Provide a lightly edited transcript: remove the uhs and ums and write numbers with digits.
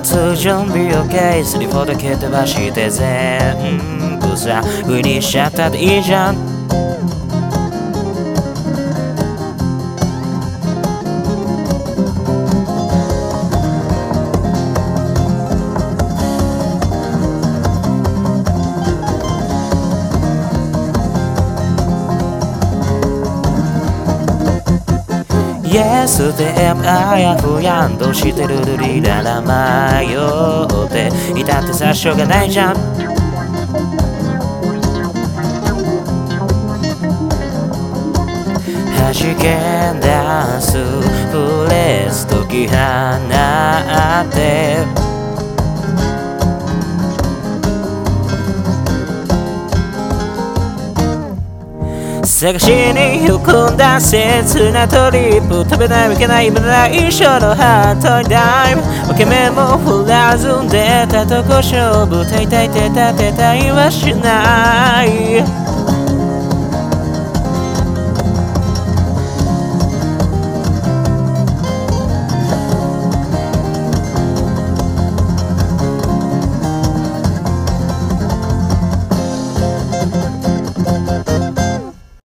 通準備 OK スリフォーだけ飛ばして全部さ上にしちゃったでいいじゃんYes で M あやふやんどうしてるルリララ迷っていたってさしょうがないじゃん弾け出すフレーズ解き放って探しに行くんだ切なトリップ食べないわけないまだ一緒のハートにダイブ分け目も振らずんでたとこ勝負大体手立てたりはしない